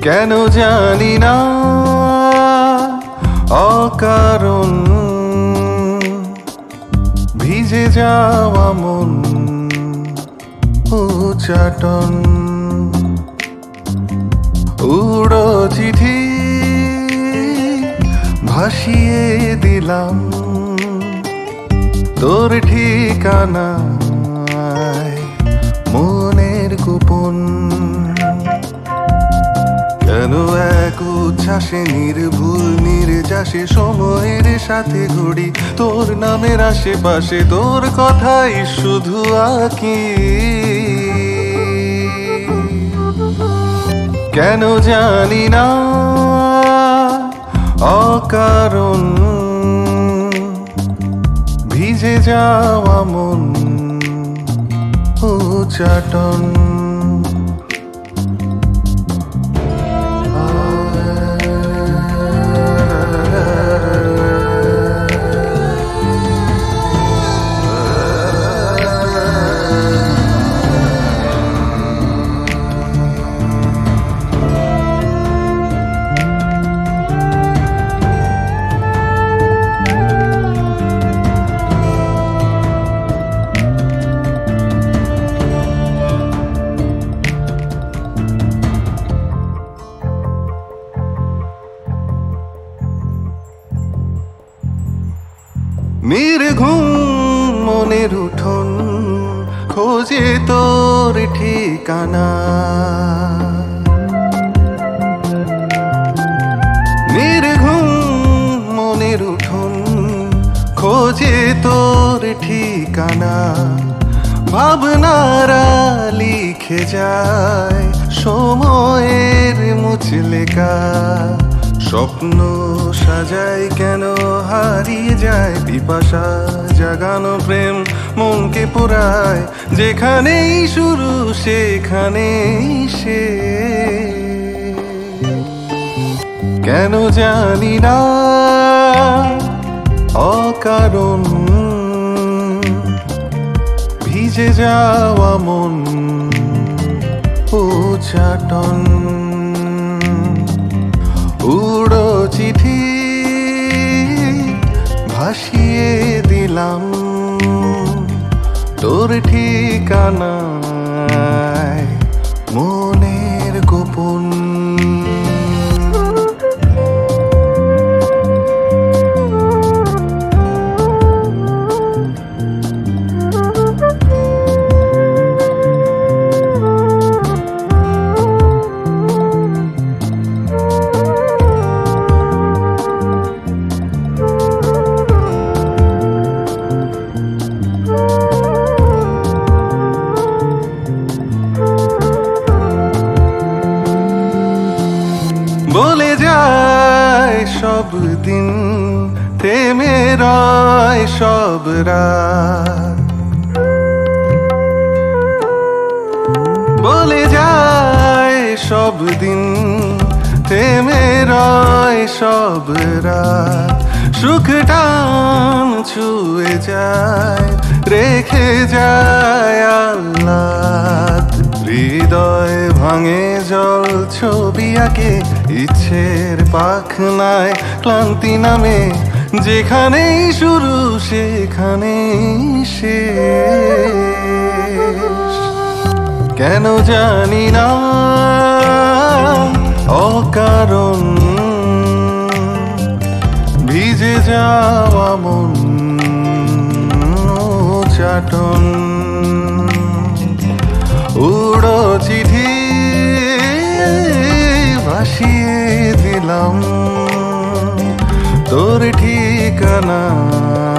কেন জানি না অকারণ ভিজে যাওয়া মন উচ্চাটন উড়ো চিঠি ভাসিয়ে দিলাম তোর ঠিকানায় মনের গোপন। কেন এক উচ্ছ্বাসে নির্ভুল নির্যাসে সময়ের সাথে ঘুরি তোর নামের আশেপাশে তোর কথাই শুধু আঁকি। কেন জানি না অকারণ ভিজে যাওয়া মন উচ্চাটন। নির্ঘুম মনের উঠোন খোঁজে তোর ঠিকানা। নির্ঘুম মনের উঠোন খোঁজে তোর ঠিকানা। ভাবনারা লিখে যায় সময়ের মুচলেকা। স্বপ্ন সাজায় কেন হারিয়ে যায় পিপাসা জাগানো প্রেম মনকে পোড়ায়। যেখানেই শুরু সেখানেই শেষ। কেন জানি না অকারণ ভিজে যাওয়া মন উচ্চাটন উড়ো চিঠি ভাসিয়ে দিলাম তোর ঠিকানায় মনের গোপন। বলে যায় সব দিন থেমে রয় সব রাত। বলে যায় সব দিন থেমে রয় সব রাত। সুখ টান ছুঁয়ে যায় রেখে যায় আহ্লাদ। হৃদয় ভাঙে জল ছবি আঁকে ইচ্ছের পাখনায় ক্লান্তি নামে। যেখানেই শুরু সেখানেই শেষ। কেন জানি না অকারণ ভিজে যাওয়া মন উচ্চাটন উড়ো চিঠি ভাসিয়ে দিলাম তোর ঠিকানা।